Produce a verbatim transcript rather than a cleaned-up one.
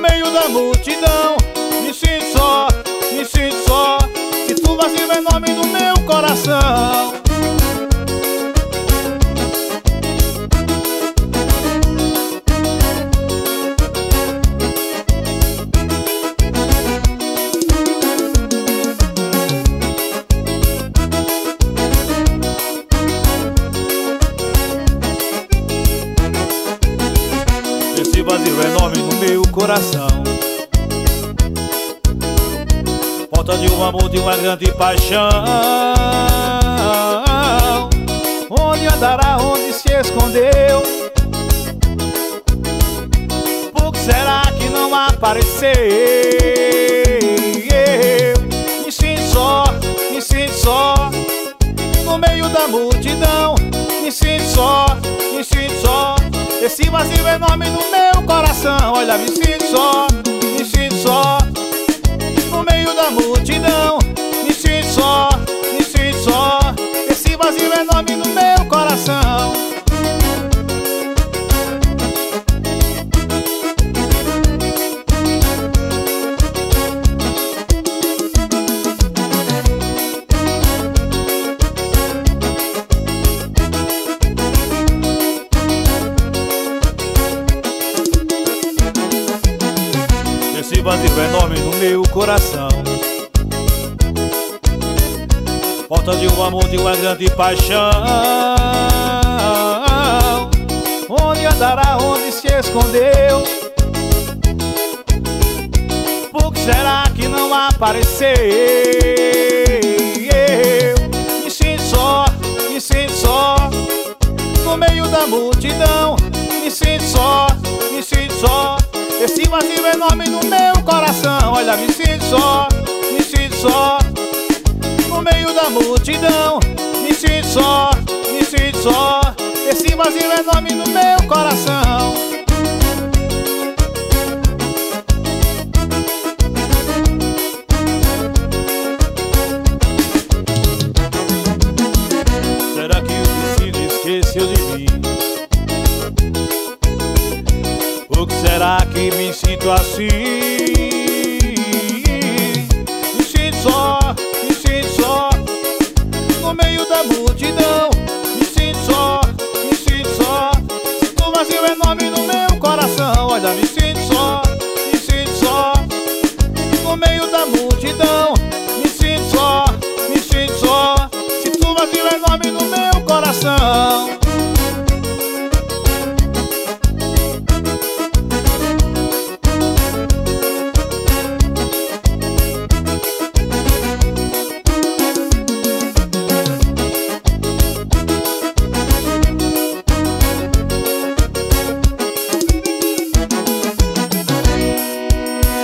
meio da multidão. Me sinto só, me sinto só. Sinto um vazio enorme no meu coração. Esse vazio enorme no meu coração, falta de um amor, de uma grande paixão. Onde andará, onde se escondeu? Por que será que não apareceu? Me sinto só, me sinto só no meio da multidão. Me sinto só, me sinto só. Esse vazio enorme no meu coração. Olha, me sinto só, me sinto só no meio da multidão. Me sinto só, me sinto só. Esse vazio enorme no meu coração. Esse vazio enorme no meu coração, falta de um amor, de uma grande paixão. Onde andará, onde se escondeu? Por que será que não apareceu? Me sinto só, me sinto só no meio da multidão. Me sinto só, me sinto só. Esse vazio enorme no meu coração. Olha, me sinto só, me sinto só no meio da multidão. Me sinto só, me sinto só. Esse vazio enorme no meu coração. Será que o destino esqueceu de mim? Por que será que me sinto assim? Me sinto só, me sinto só no meio da multidão. Me sinto só, me sinto só. Sinto um vazio enorme no meu coração. Olha, me sinto só, me sinto só no meio da multidão. Me sinto só, me sinto só. Sinto um vazio enorme no meu coração.